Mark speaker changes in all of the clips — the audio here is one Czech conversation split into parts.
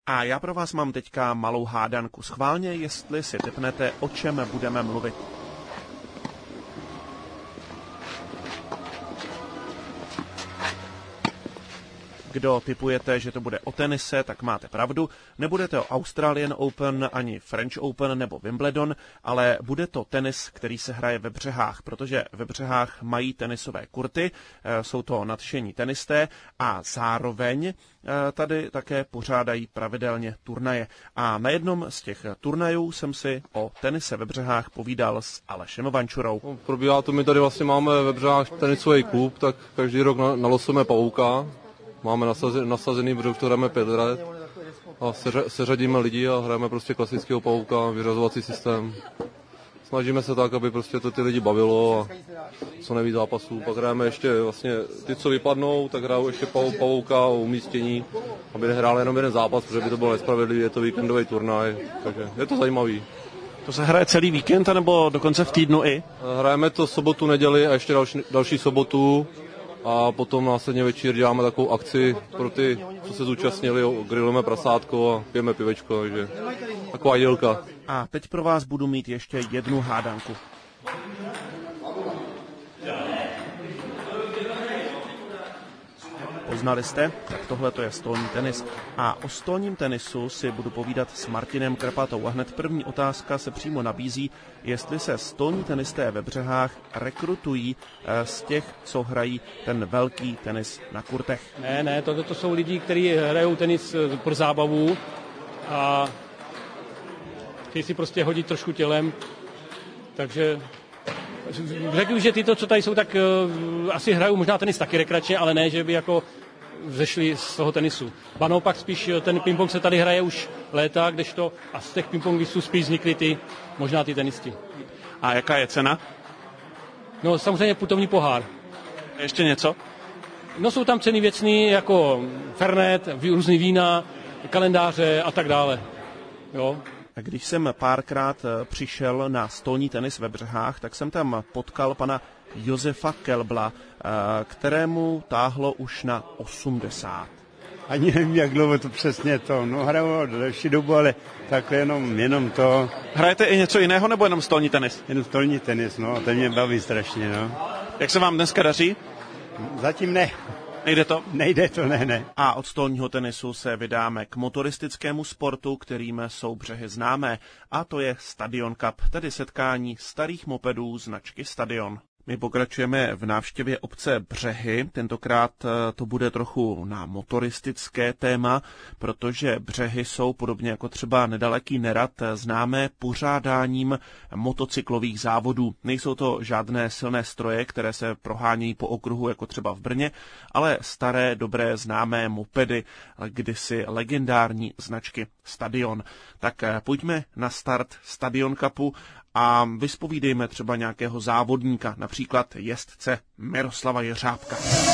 Speaker 1: A já pro vás mám teďka malou hádanku. Schválně, jestli si tipnete, o čem budeme mluvit. Kdo tipujete, že to bude o tenise, tak máte pravdu. Nebude to Australian Open, ani French Open nebo Wimbledon, ale bude to tenis, který se hraje ve Břehách, protože ve Břehách mají tenisové kurty, jsou to nadšení tenisté a zároveň tady také pořádají pravidelně turnaje. A na jednom z těch turnajů jsem si o tenise ve Břehách povídal s Alešem Vančurou.
Speaker 2: Probíhá to, my tady vlastně máme ve Břehách tenisový klub, tak každý rok nalosujeme pavouka. Máme nasazený, protože už to hrajeme 5 let a seřadíme lidi a hrajeme prostě klasického pavouka, vyřazovací systém. Snažíme se tak, aby prostě to ty lidi bavilo a co nejvíc zápasů. Pak hrajeme ještě vlastně ty, co vypadnou, tak hrajou ještě pavouka o umístění, aby nehráli jenom jeden zápas, protože by to bylo nespravedlivý, je to víkendový turnaj, takže je to zajímavý.
Speaker 1: To se hraje celý víkend, nebo dokonce v týdnu i?
Speaker 2: Hrajeme to sobotu, neděli a ještě další sobotu. A potom následně večer děláme takovou akci pro ty, co se zúčastnili, grillujeme prasátko a pijeme pivečko, takže taková jídelka.
Speaker 1: A teď pro vás budu mít ještě jednu hádanku. Poznali jste? Tak tohle to je stolní tenis. A o stolním tenisu si budu povídat s Martinem Krpatou. A hned první otázka se přímo nabízí, jestli se stolní tenisté ve Břehách rekrutují z těch, co hrají ten velký tenis na kurtech.
Speaker 3: Ne, to jsou lidi, kteří hrajou tenis pro zábavu a chtějí si prostě hodit trošku tělem, takže řekl, že tyto, co tady jsou, tak asi hrajou možná tenis taky rekreačně, ale ne, že by jako vzešli z toho tenisu. Ba naopak spíš ten ping-pong se tady hraje už léta, kdežto a z těch ping-pongistů spíš vznikly možná ty tenisti.
Speaker 1: A jaká je cena?
Speaker 3: No samozřejmě putovní pohár.
Speaker 1: Ještě něco?
Speaker 3: No jsou tam ceny věcný jako fernet, různý vína, kalendáře a tak dále. Jo.
Speaker 1: Když jsem párkrát přišel na stolní tenis ve Břehách, tak jsem tam potkal pana Josefa Kelbla, kterému táhlo už na 80.
Speaker 4: Ani nevím, jak dlouho to přesně to. No hraju delší dobu, ale tak jenom to.
Speaker 1: Hrajete i něco jiného, nebo jenom stolní tenis?
Speaker 4: Jenom stolní tenis, no, ten mě baví strašně, no.
Speaker 1: Jak se vám dneska daří?
Speaker 4: Zatím ne.
Speaker 1: Nejde to?
Speaker 4: Nejde to, ne.
Speaker 1: A od stolního tenisu se vydáme k motoristickému sportu, kterým jsou Břehy známé, a to je Stadion Cup, tedy setkání starých mopedů značky Stadion. My pokračujeme v návštěvě obce Břehy, tentokrát to bude trochu na motoristické téma, protože Břehy jsou podobně jako třeba nedaleký Nerad známé pořádáním motocyklových závodů. Nejsou to žádné silné stroje, které se prohánějí po okruhu jako třeba v Brně, ale staré, dobré, známé mopedy, kdysi legendární značky Stadion. Tak pojďme na start Stadion Cupu a vyspovídejme třeba nějakého závodníka, například jezdce Miroslava Jeřábka.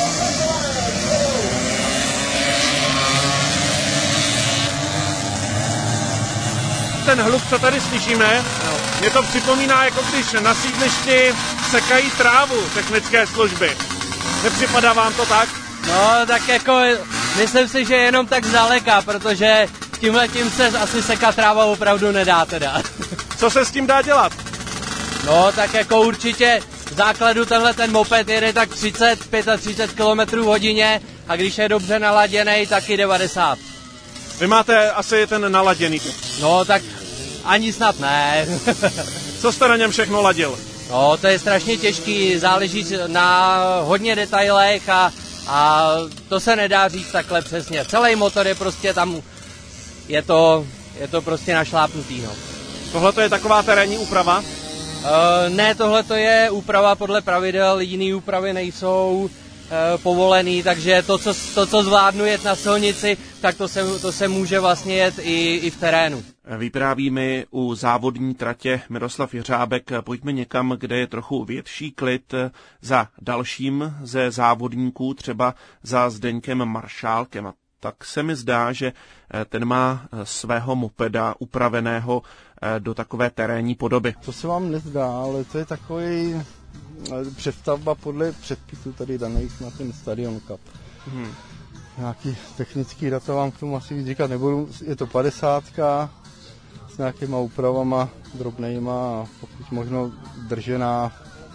Speaker 1: Ten hluk, co tady slyšíme, mě to připomíná, jako když na sídlišti sekají trávu technické služby. Nepřipadá vám to tak?
Speaker 5: No, tak jako myslím si, že jenom tak zdaleka, protože tímhletím se asi sekat tráva opravdu nedá teda.
Speaker 1: Co se s tím dá dělat?
Speaker 5: No, tak jako určitě v základu tenhle ten moped jede tak 30-35 km hodině a když je dobře naladěnej, taky 90.
Speaker 1: Vy máte asi ten naladěný.
Speaker 5: No, tak ani snad ne.
Speaker 1: Co jste na něm všechno ladil?
Speaker 5: No, to je strašně těžký, záleží na hodně detailech a to se nedá říct takhle přesně. Celý motor je prostě tam, je to prostě našlápnutý, no.
Speaker 1: Tohle to je taková terénní úprava?
Speaker 5: Ne, tohle to je úprava podle pravidel, jiný úpravy nejsou povolený, takže to, co zvládnu jet na silnici, tak to se může vlastně jet i v terénu.
Speaker 1: Vypráví mi u závodní tratě Miroslav Jeřábek. Pojďme někam, kde je trochu větší klid, za dalším ze závodníků, třeba za Zdeňkem Maršálkem. Tak se mi zdá, že ten má svého mopeda upraveného do takové terénní podoby.
Speaker 6: To se vám nezdá, ale to je takový přestavba podle předpisů tady daných na ten Stadion Cup. Nějaký technický data vám k tomu asi víc říkat nebudu. Je to 50 s nějakýma úpravama drobnejma a pokud možno držená,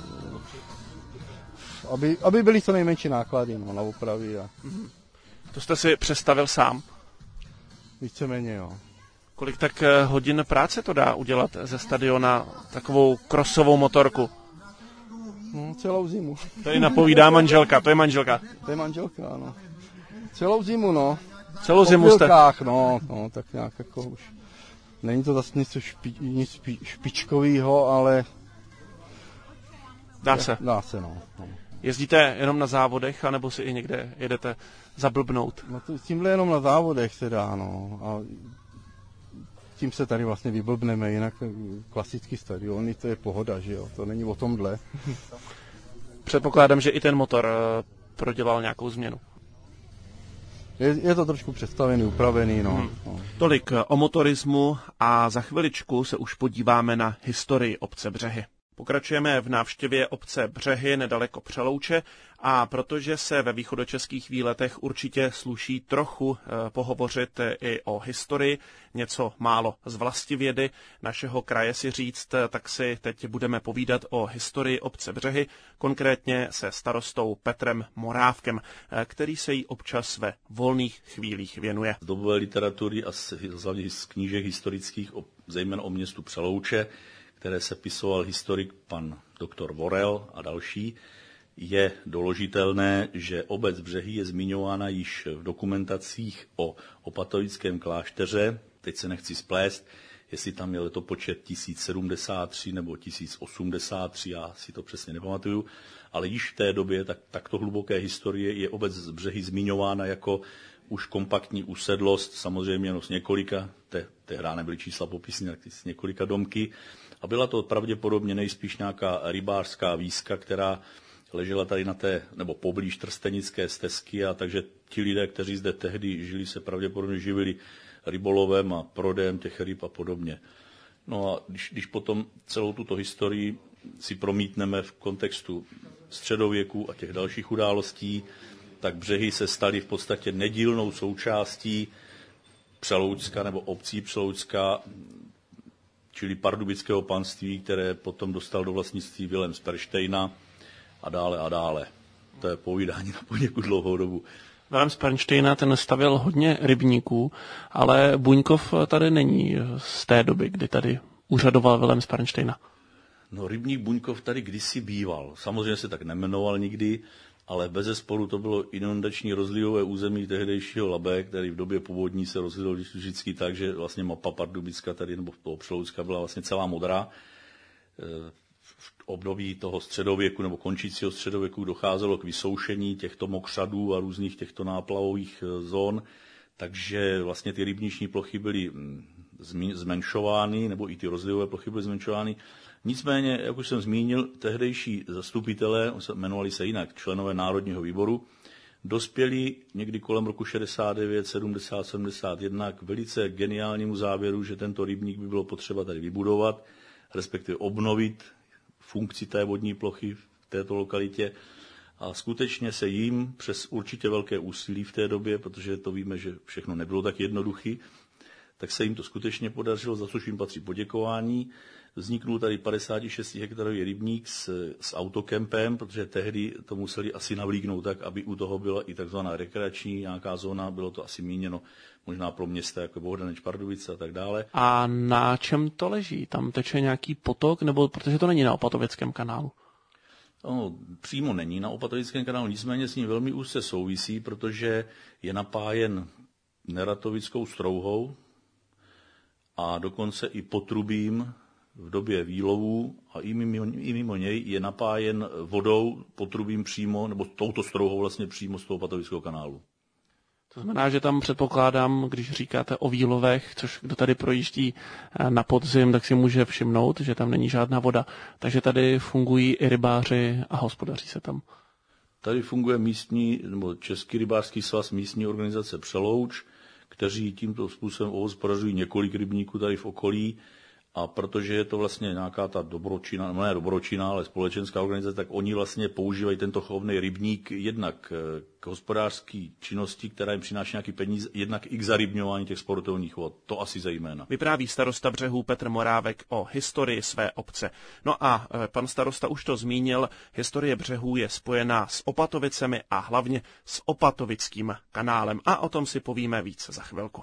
Speaker 6: aby byly co nejmenší náklady na opravy.
Speaker 1: To jste si představil sám?
Speaker 6: Víceméně, jo.
Speaker 1: Kolik tak hodin práce to dá udělat ze stadiona takovou krosovou motorku?
Speaker 6: No, celou zimu.
Speaker 1: Tady napovídá manželka, to je manželka.
Speaker 6: To je manželka, ano. Celou zimu, no.
Speaker 1: Celou zimu jste...
Speaker 6: No, tak nějak jako už. Není to zase nic špičkovýho, ale...
Speaker 1: Dá se.
Speaker 6: Dá se, no.
Speaker 1: Jezdíte jenom na závodech, anebo si i někde jedete zablbnout?
Speaker 6: No to tímhle jenom na závodech teda, no. A tím se tady vlastně vyblbneme, jinak klasický stadiony, to je pohoda, že jo, to není o tomhle.
Speaker 1: Předpokládám, že i ten motor prodělal nějakou změnu.
Speaker 6: Je to trošku představený, upravený, no.
Speaker 1: Tolik o motorismu a za chviličku se už podíváme na historii obce Břehy. Pokračujeme v návštěvě obce Břehy nedaleko Přelouče a protože se ve východočeských výletech určitě sluší trochu pohovořit i o historii, něco málo z vlastivědy našeho kraje si říct, tak si teď budeme povídat o historii obce Břehy, konkrétně se starostou Petrem Morávkem, který se jí občas ve volných chvílích věnuje.
Speaker 7: Z dobové literatury a hlavně z knížek historických, zejména o městu Přelouče, které sepisoval historik pan doktor Vorel a další, je doložitelné, že obec Břehy je zmiňována již v dokumentacích o opatovickém klášteře. Teď se nechci splést, jestli tam je letopočet 1073 nebo 1083, já si to přesně nepamatuju, ale již v té době takto hluboké historie je obec Břehy zmiňována jako už kompaktní usedlost, samozřejmě z několika, tehdy nebyly čísla popisní, tak z několika domky. A byla to pravděpodobně nejspíš nějaká rybářská víska, která ležela tady nebo poblíž Trstenické stezky, a takže ti lidé, kteří zde tehdy žili, se pravděpodobně živili rybolovem a prodejem těch ryb a podobně. No a když potom celou tuto historii si promítneme v kontextu středověku a těch dalších událostí, tak Břehy se staly v podstatě nedílnou součástí Přeloučska nebo obcí Přeloučska, čili pardubického panství, které potom dostal do vlastnictví Vilém z Perštejna a dále a dále. To je povídání na poněkud dlouhou dobu.
Speaker 1: Vilém z Perštejna ten stavěl hodně rybníků, ale Buňkov tady není z té doby, kdy tady úřadoval Vilém z Perštejna.
Speaker 7: No, rybník Buňkov tady kdysi býval. Samozřejmě se tak nemenoval nikdy, ale bezesporu to bylo inundační rozlivové území tehdejšího Labe, který v době povodní se rozlil vždycky tak, že vlastně mapa Pardubicka tady, nebo toho Přeloučska byla vlastně celá modrá. V období toho středověku nebo končícího středověku docházelo k vysoušení těchto mokřadů a různých těchto náplavových zón, takže vlastně ty rybniční plochy byly zmenšovány, nebo i ty rozlivové plochy byly zmenšovány. Nicméně, jak už jsem zmínil, tehdejší zastupitelé, jmenovali se jinak, členové Národního výboru, dospěli někdy kolem roku 69, 70, 71 k velice geniálnímu závěru, že tento rybník by bylo potřeba tady vybudovat, respektive obnovit funkci té vodní plochy v této lokalitě. A skutečně se jim přes určitě velké úsilí v té době, protože to víme, že všechno nebylo tak jednoduché, tak se jim to skutečně podařilo, za což jim patří poděkování. Vzniknul tady 56 hektarový rybník s autokempem, protože tehdy to museli asi navlíknout tak, aby u toho byla i takzvaná rekreační nějaká zóna, bylo to asi míněno možná pro města jako Bohdaneč, Pardubice a tak dále.
Speaker 1: A na čem to leží? Tam teče nějaký potok, nebo protože to není na Opatovickém kanálu?
Speaker 7: No, přímo není na Opatovickém kanálu, nicméně s ním velmi úzce souvisí, protože je napájen Neratovickou strouhou a dokonce i potrubím v době výlovů a i mimo něj je napájen vodou, potrubím přímo, nebo touto strouhou vlastně přímo z toho Opatovického kanálu.
Speaker 1: To znamená, že tam předpokládám, když říkáte o výlovech, což kdo tady projíždí na podzim, tak si může všimnout, že tam není žádná voda. Takže tady fungují i rybáři a hospodaří se tam.
Speaker 7: Tady funguje místní, nebo Český rybářský svaz, místní organizace Přelouč, kteří tímto způsobem obhospodařují několik rybníků tady v okolí a protože je to vlastně nějaká ta dobročinná, ne dobročinná, ale společenská organizace, tak oni vlastně používají tento chovný rybník jednak k hospodářské činnosti, která jim přináší nějaký peníze, jednak i k zarybňování těch sportovních vod. To asi zejména.
Speaker 1: Vypráví starosta Břehů Petr Morávek o historii své obce. No a pan starosta už to zmínil, historie Břehů je spojená s Opatovicemi a hlavně s Opatovickým kanálem. A o tom si povíme víc za chvilku.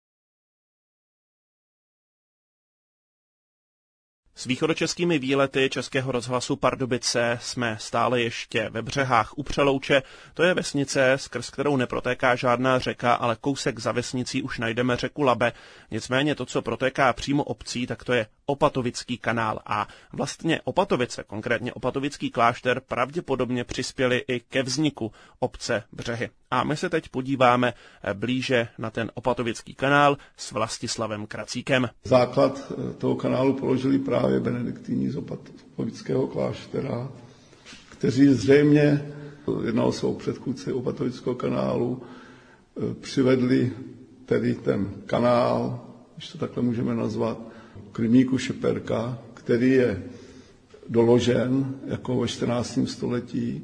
Speaker 1: S východočeskými výlety Českého rozhlasu Pardubice jsme stále ještě ve Břehách u Přelouče. To je vesnice, skrz kterou neprotéká žádná řeka, ale kousek za vesnicí už najdeme řeku Labe. Nicméně to, co protéká přímo obcí, tak to je Opatovický kanál. A vlastně Opatovice, konkrétně Opatovický klášter, pravděpodobně přispěli i ke vzniku obce Břehy. A my se teď podíváme blíže na ten Opatovický kanál s Vlastislavem Kracíkem.
Speaker 8: Základ toho kanálu položili právě benediktíni z Opatovického kláštera, kteří zřejmě, jednalo se o předchůdce Opatovického kanálu, přivedli tedy ten kanál, když to takhle můžeme nazvat, k rybníku Šeperka, který je doložen jako ve 14. století.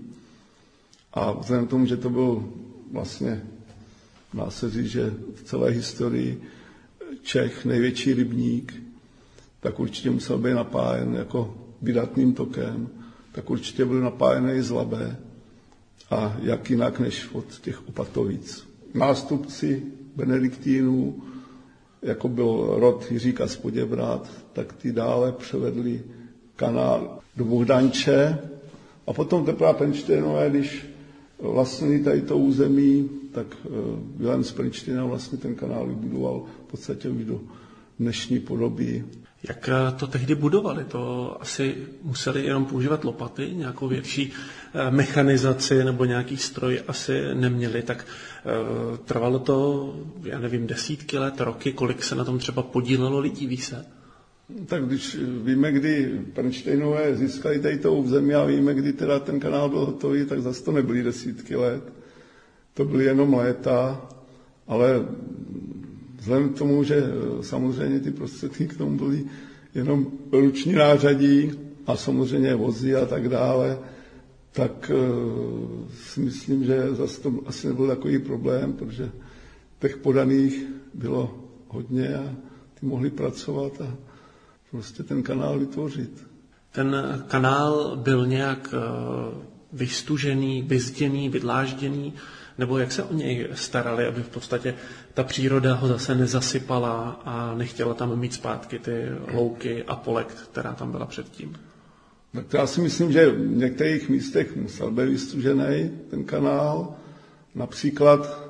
Speaker 8: A vzhledem k tomu, že to byl vlastně, dá se říct, že v celé historii Čech největší rybník, tak určitě musel být napájen jako vydatným tokem, tak určitě byl napájený z Labe a jak jinak než od těch Opatovic. Nástupci benediktínů, jako byl rod Jiříka z Poděbrad, tak ty dále převedli kanál do Bohdanče a potom teprve Prinštejnové, když vlastnili tady to území, tak Vilém z Prinštejna vlastně ten kanál vybudoval v podstatě už do dnešní podoby.
Speaker 9: Jak to tehdy budovali? To asi museli jenom používat lopaty, nějakou větší mechanizaci nebo nějaký stroj asi neměli, tak trvalo to, já nevím, desítky let, roky, kolik se na tom třeba podílelo lidí, ví se?
Speaker 8: Tak když víme, kdy Prinštejnové získali tady to zemi a víme, kdy teda ten kanál byl hotový, tak zase to nebyly desítky let. To byly jenom léta, ale vzhledem k tomu, že samozřejmě ty prostředky k tomu byly jenom ruční nářadí a samozřejmě vozy a tak dále, tak si myslím, že zase to asi nebyl takový problém, protože těch podaných bylo hodně a ty mohli pracovat a prostě ten kanál vytvořit.
Speaker 9: Ten kanál byl nějak vystužený, vyzděný, vydlážděný, nebo jak se o něj starali, aby v podstatě ta příroda ho zase nezasypala a nechtěla tam mít zpátky ty louky a pole, která tam byla předtím?
Speaker 8: Tak já si myslím, že v některých místech musel být vystužený ten kanál. Například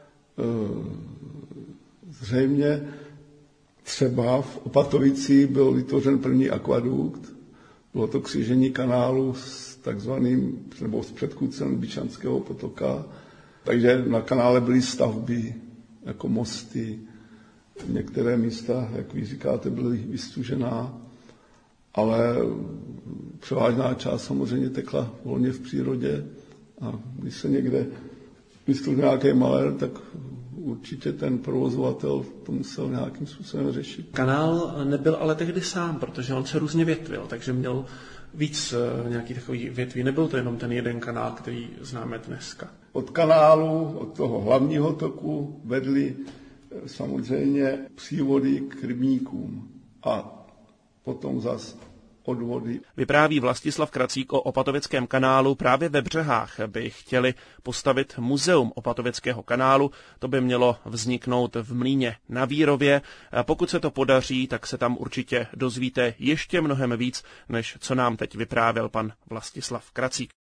Speaker 8: zřejmě třeba v Opatovici byl vytvořen první akvadukt. Bylo to křížení kanálu s takzvaným, nebo s předchůdcem Byčanského potoka. Takže na kanále byly stavby, jako mosty. Některé místa, jak vy říkáte, byly vystužená, ale převážná část samozřejmě tekla volně v přírodě. A když se někde vystužil nějaký malér, tak určitě ten provozovatel to musel nějakým způsobem řešit.
Speaker 9: Kanál nebyl ale tehdy sám, protože on se různě větvil, takže měl víc nějaký takový větví. Nebyl to jenom ten jeden kanál, který známe dneska.
Speaker 8: Od kanálu, od toho hlavního toku vedly samozřejmě přívody k rybníkům a potom zas odvody.
Speaker 1: Vypráví Vlastislav Kracík o Opatovickém kanálu. Právě ve Břehách by chtěli postavit muzeum Opatovického kanálu. To by mělo vzniknout v Mlýně na Vírově. Pokud se to podaří, tak se tam určitě dozvíte ještě mnohem víc, než co nám teď vyprávěl pan Vlastislav Kracík.